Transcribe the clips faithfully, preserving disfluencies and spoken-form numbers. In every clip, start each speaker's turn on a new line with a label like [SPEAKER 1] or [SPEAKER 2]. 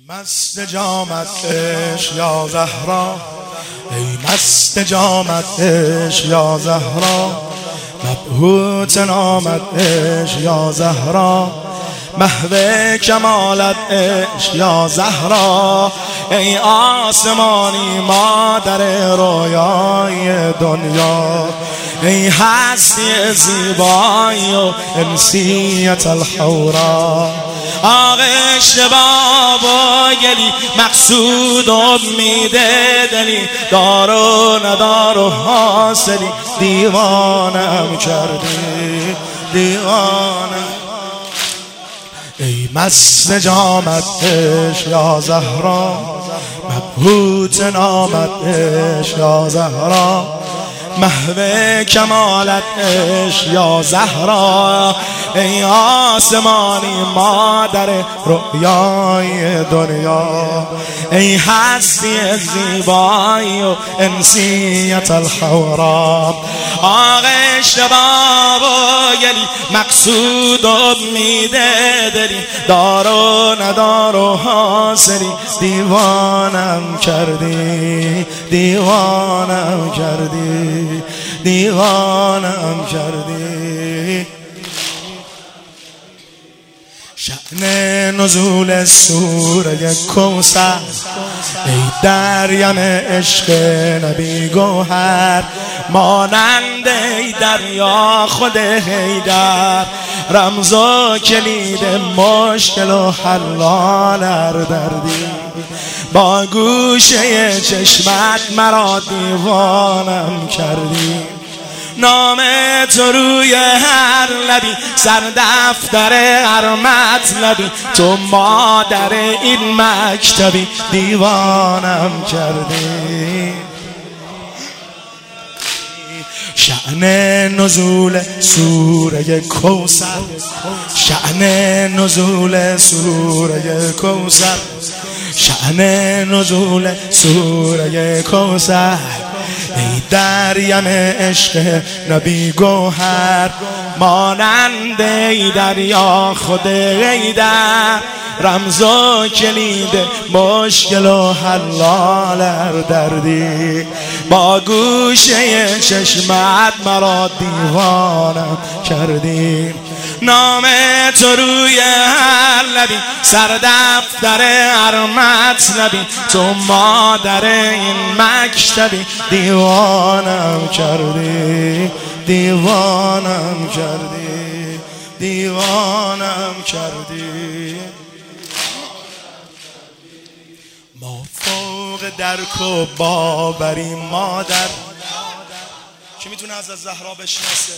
[SPEAKER 1] مست جامت عشق یا زهرا، ای مست جامت عشق یا زهرا، مبهوت نامت عشق یا زهرا، محو کمالت عشق یا زهرا، ای آسمانی مادر رویای دنیا، ای هستی زیبایی و انسیت الحورا، آغشت باب و گلی مقصود و امید دلی، دار و ندار و حاصلی دیوانم کردی دیوانم. ای مست جامت عشق یا زهرا، مبهوت نامت عشق یا زهرا، محو کمالت عشق یا زهرا، ای آسمانی مادر رؤیای دنیا، ای هستی زیبایی و انسیت الحورا، آغشت باب و گلی مقصود و امید دلی، دار و ندار و حاصلی دیوانم کردی دیوانم کردی دیوانم کردی. شأن نزول سوره کوثر، ای دریم عشق نبی گوهر، مانند ای دریا خود حیدر، رمز و کلید مشکل و حلال هر دردی، با گوشه چشمت مرا دیوانم کردی، نام تو روی هر لبی، سر دفتر هر مطلبی، تو مادر این مکتبی دیوانم کردی. شأن نزول سوره کوثر، شأن نزول سوره کوثر، شأن نزول سوره کوثر، ای دریم عشق نبی گوهر، مانند ای دریا خود حیدر، رمز و کلید مشکل و حلال هر دردی، با گوشه چشمت مرا دیوانم کردی، نام تو روی هر لبی، سر دفتر هر مطلبی، تو مادر این مکتبی دیوانم کردی دیوانم کردی دیوانم کردی. ما فوق درک و باوریم مادر. کی میتونه از زهرا بشناسه؟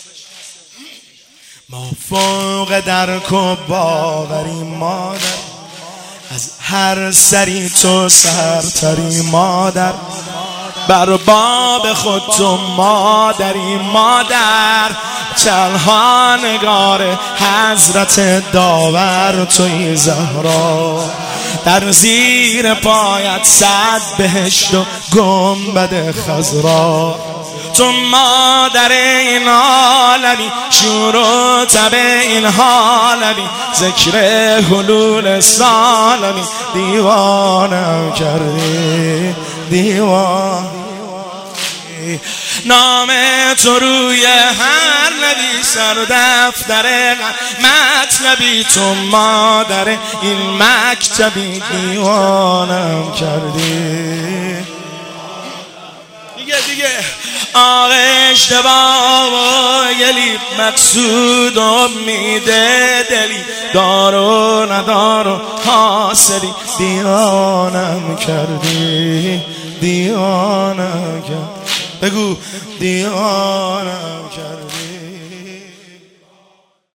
[SPEAKER 1] ما فوق درک و باوریم مادر، از هر سری تو سرتری مادر، بر باب خود تو مادری مادر، تنها نگار حضرت داور توی زهرا، در زیر پایت صد بهشت و گنبد خضرا، تو مادر این عالمی، شور و تب این حالمی، ذکر حلول سالمی دیوانم کردی دیوان. نام تو روی هر نبی، سر دفتر مطلبی، تو مادر این مکتبی دیوانم کردی. دیگه دیگه آغشت باب و گلی مقصود و امید دلی، دار و ندار و حاصلی دیوانم کردی دیوانم کردی. بگو دیوانم کردی.